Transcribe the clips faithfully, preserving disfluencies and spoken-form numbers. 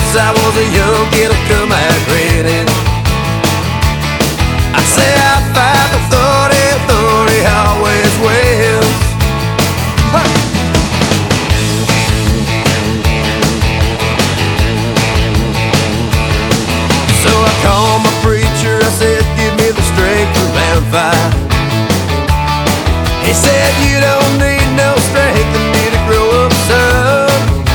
since I was a young kid, I come out grinning. I say high five, authority, authority always wins. Huh. So I called my preacher, I said, give me the strength to round five. He said, you don't need no strength, you need to grow up, son.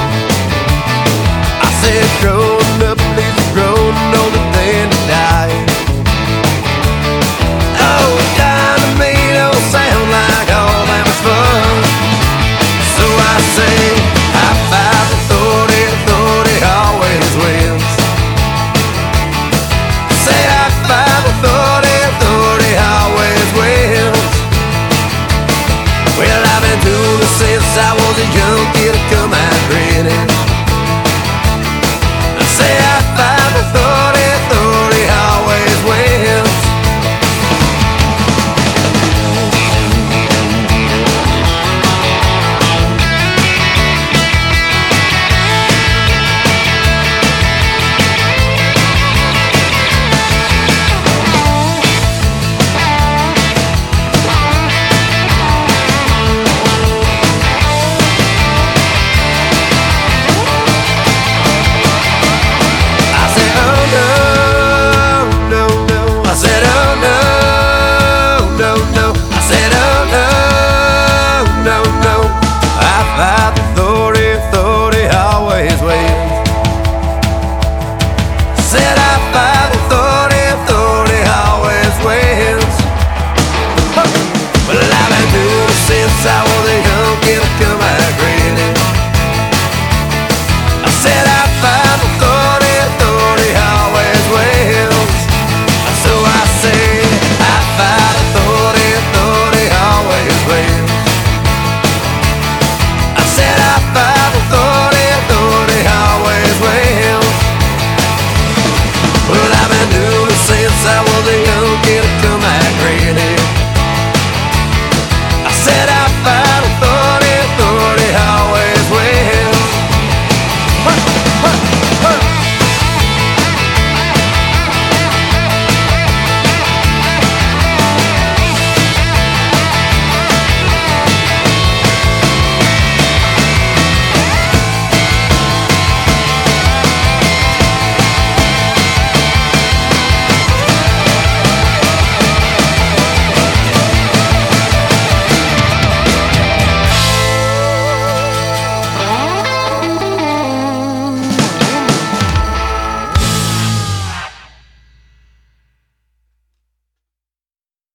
I said, growing up leaves you growing older than to die. Oh, dying to me don't sound like all that much fun. So I say, high five, authority, authority always wins. Say high five, authority, authority always wins. Well, I've been doing this since I was a young kid, I come out grinning.